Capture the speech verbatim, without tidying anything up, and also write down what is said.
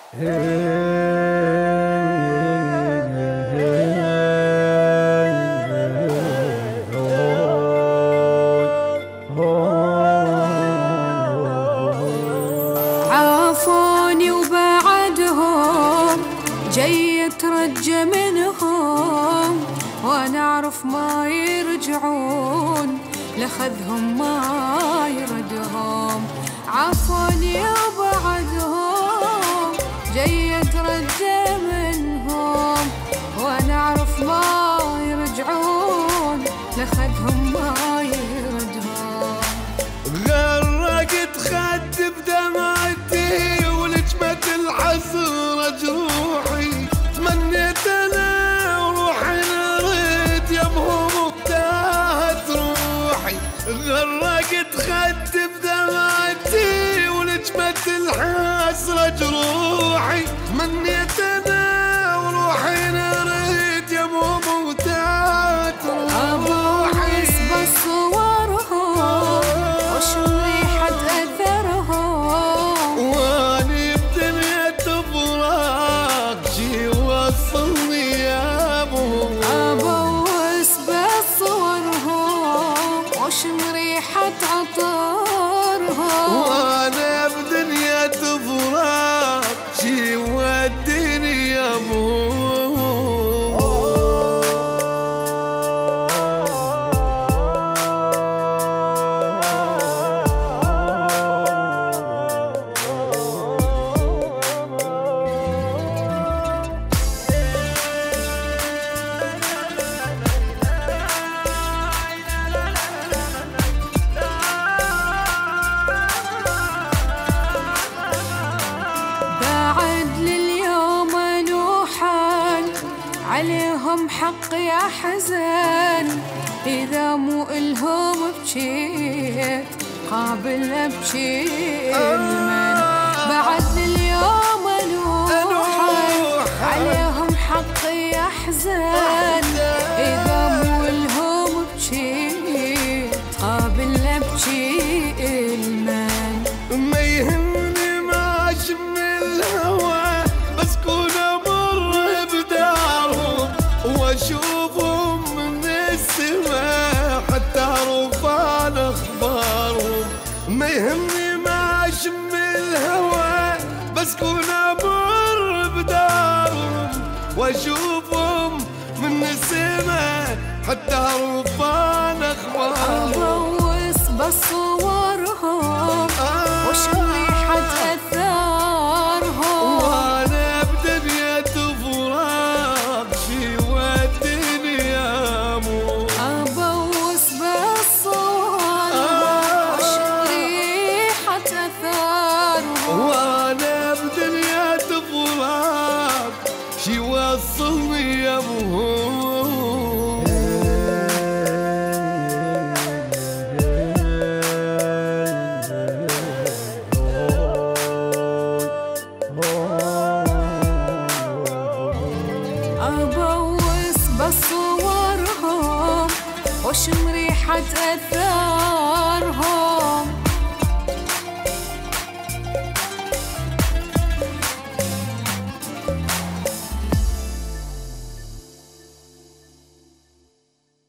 عافوني وبعدهم جاي يترجى منهم، وانا اعرف ما يرجعون لخذهم ما يردهم. عافوني وبعدهم جاي يترجى منهم، وانا اعرف ما يرجعون لخذهم ما يردهم. غرقت خد بدمعتي ولجمة الحسرة جروحي، تمنيت انا وروحي نريد يمهم وابتاهت روحي. غرقت خد بدمعتي ولجمة الحسرة جروحي، تمنيت انا وروحي نريد يمهم وابتاهت روحي. بصورهم وشم ريحة أثرهم، واني بدنيا تفراق شي وصلني يا ابو. أبوس بصورهم وشم ريحة عطرهم، وانا بدنيا تفراق شي وديني يا ابو. عليهم حقي أحزن إذا مو إلهم بجيت قابل أبكي المن. بعد اليوم أنوحن عليهم حقي أحزن إذا مو إلهم بجيت قابل أبكي المن. ما يهمني ما أشم الهوى بس كون واشوفهم من السماء حتى اعرف عن اخبارهم. ما يهمني ما اشم الهوى بس كون امر بدارهم، واشوفهم من السماء حتى اعرف عن اخبارهم. ابوس بصورهم وشم ريحة اثارهم، وانا بدنيا تفراق شي وديني يا مو. ابوس بصورهم وشم ريحة اثارهم، وانا بدنيا تفراق شي وصلني يا مو. أبوس بصورهم وشم ريحة أثار